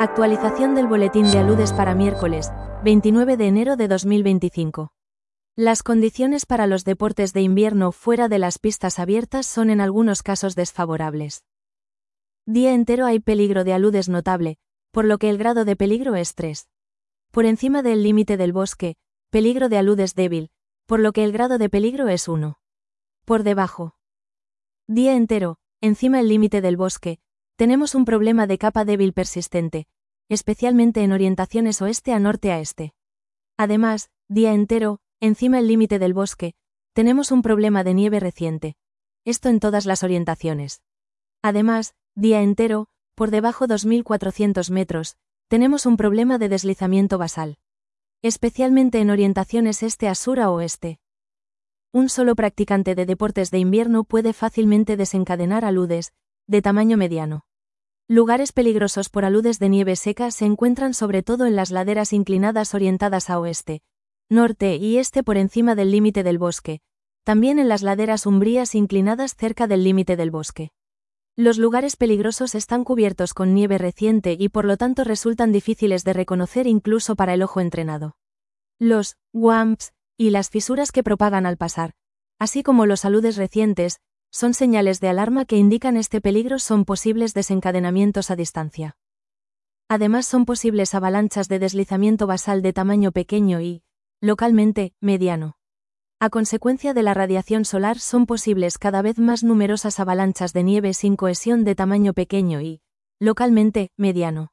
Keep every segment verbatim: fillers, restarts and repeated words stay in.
Actualización del boletín de aludes para miércoles, veintinueve de enero de dos mil veinticinco. Las condiciones para los deportes de invierno fuera de las pistas abiertas son en algunos casos desfavorables. Día entero hay peligro de aludes notable, por lo que el grado de peligro es tres. Por encima del límite del bosque, peligro de aludes débil, por lo que el grado de peligro es uno. Por debajo. Día entero, encima el límite del bosque, tenemos un problema de capa débil persistente, especialmente en orientaciones oeste a norte a este. Además, día entero, encima el límite del bosque, tenemos un problema de nieve reciente. Esto en todas las orientaciones. Además, día entero, por debajo dos mil cuatrocientos metros, tenemos un problema de deslizamiento basal. Especialmente en orientaciones este a sur a oeste. Un solo practicante de deportes de invierno puede fácilmente desencadenar aludes, de tamaño mediano. Lugares peligrosos por aludes de nieve seca se encuentran sobre todo en las laderas inclinadas orientadas a oeste, norte y este por encima del límite del bosque, también en las laderas umbrías inclinadas cerca del límite del bosque. Los lugares peligrosos están cubiertos con nieve reciente y por lo tanto resultan difíciles de reconocer incluso para el ojo entrenado. Los wamps y las fisuras que propagan al pasar, así como los aludes recientes, son señales de alarma que indican este peligro son posibles desencadenamientos a distancia. Además son posibles avalanchas de deslizamiento basal de tamaño pequeño y, localmente, mediano. A consecuencia de la radiación solar son posibles cada vez más numerosas avalanchas de nieve sin cohesión de tamaño pequeño y, localmente, mediano.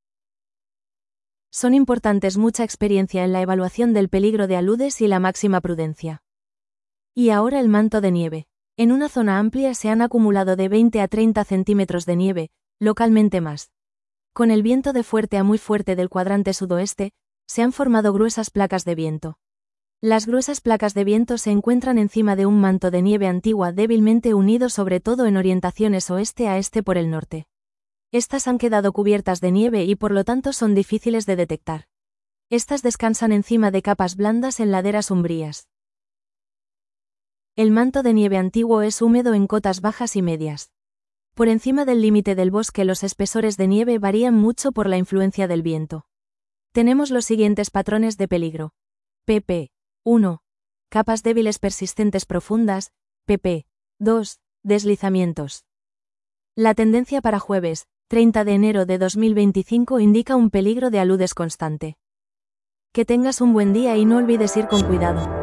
Son importantes mucha experiencia en la evaluación del peligro de aludes y la máxima prudencia. Y ahora el manto de nieve. En una zona amplia se han acumulado de veinte a treinta centímetros de nieve, localmente más. Con el viento de fuerte a muy fuerte del cuadrante sudoeste, se han formado gruesas placas de viento. Las gruesas placas de viento se encuentran encima de un manto de nieve antigua débilmente unido sobre todo en orientaciones oeste a este por el norte. Estas han quedado cubiertas de nieve y por lo tanto son difíciles de detectar. Estas descansan encima de capas blandas en laderas umbrías. El manto de nieve antiguo es húmedo en cotas bajas y medias. Por encima del límite del bosque los espesores de nieve varían mucho por la influencia del viento. Tenemos los siguientes patrones de peligro. pp uno. Capas débiles persistentes profundas. pp dos. Deslizamientos. La tendencia para jueves, treinta de enero de dos mil veinticinco indica un peligro de aludes constante. Que tengas un buen día y no olvides ir con cuidado.